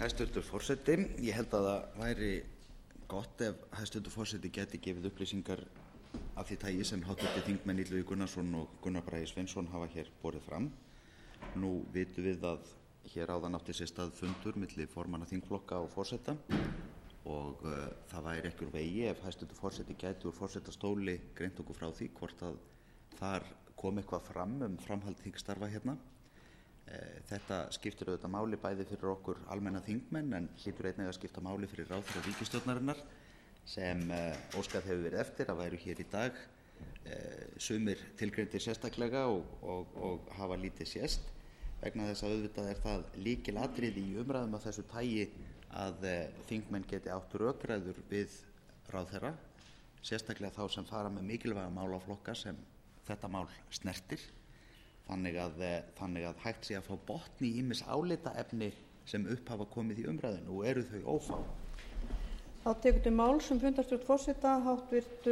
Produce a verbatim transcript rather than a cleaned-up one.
Hæstvirtur forseti. Ég held að það væri gott ef hæstvirtur forseti gæti gefið upplýsingar af því tagi sem háttvirtir þingmenn Illugi Gunnarsson og Gunnar Bragi Sveinsson hafa hér borið fram. Nú vitum við að hér áðan átti sér stað fundur milli formanna þingflokka og forseta og uh, það væri ekki úr vegi ef hæstvirtur forseti gæti úr forsetastóli greint okkur frá því hvort að þar kom eitthvað fram um framhald þingstarfa hérna. Þetta skiptir auðvitað máli bæði fyrir okkur almenna þingmenn en hlýtur einnig að skipta máli fyrir ráðherra ríkisstjórnarinnar sem uh, óskað hefur verið eftir að væru hér í dag, uh, sumir tilgreindir sérstaklega og, og, og hafa lítið sést vegna þess að auðvitað er það lykilatriði í umræðum af þessu tagi að uh, þingmenn geti átt rökræður við ráðherra, sérstaklega þá sem fara með mikilvæga málaflokka sem þetta mál snertir. Þannig að, þannig að hægt sé að fá botn í ýmis álitaefni sem upp hafa komið í umræðinu og eru þau ófá. Þá tekur til máls um fundarstjórn forseta háttvirtur